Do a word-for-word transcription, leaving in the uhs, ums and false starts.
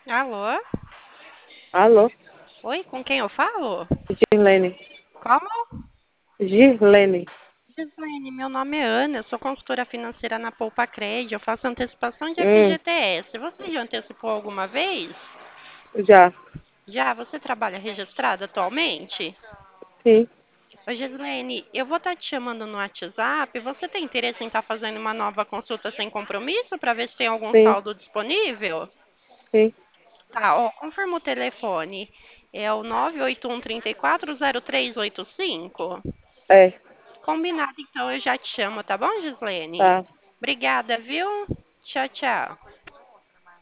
Alô? Alô, Oi, com quem eu falo? Girlene. Como? Girlene. Gislaine, meu nome é Ana, eu sou consultora financeira na Poupa Cred, eu faço antecipação de Hum, F G T S. Você já antecipou alguma vez? já. Já, você trabalha registrada atualmente? Sim, Ô, Gislaine, eu vou estar te chamando no WhatsApp. Você tem interesse em estar fazendo uma nova consulta sem compromisso para ver se tem algum sim, saldo disponível? sim. Tá, ó, confirma o telefone. É o nove oito um três quatro zero três oito cinco. É, Combinado, então eu já te chamo, tá bom, Gislene? tá. Obrigada, viu? Tchau, tchau.